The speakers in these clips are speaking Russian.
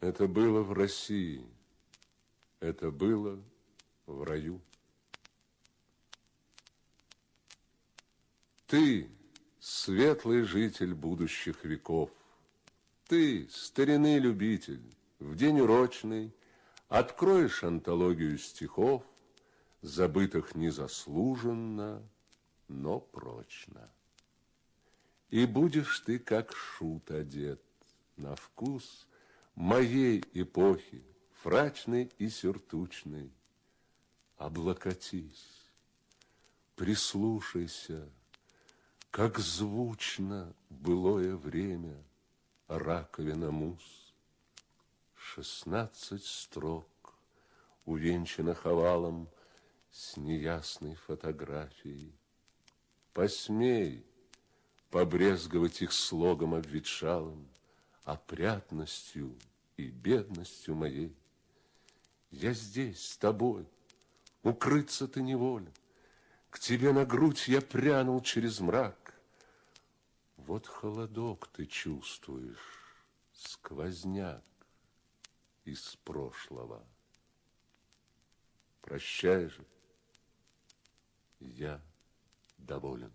Это было в России, это было в раю. Ты, светлый житель будущих веков, ты, старины любитель, в день урочный откроешь антологию стихов, забытых незаслуженно, но прочно. И будешь ты, как шут, одет на вкус моей эпохи, фрачной и сюртучной. Облокотись, прислушайся, как звучно былое время, раковина мус. 16 строк, увенчанных овалом с неясной фотографией. Посмей побрезговать их слогом обветшалым, опрятностью и бедностью моей. Я здесь с тобой, укрыться ты неволен, к тебе на грудь я прянул через мрак. Вот холодок ты чувствуешь, сквозняк из прошлого. Прощай же, я доволен.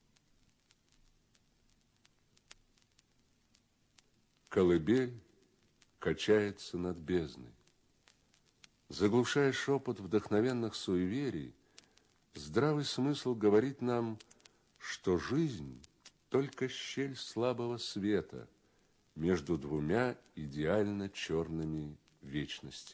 Колыбель качается над бездной. Заглушая шепот вдохновенных суеверий, здравый смысл говорит нам, что жизнь только щель слабого света между двумя идеально черными вечностями.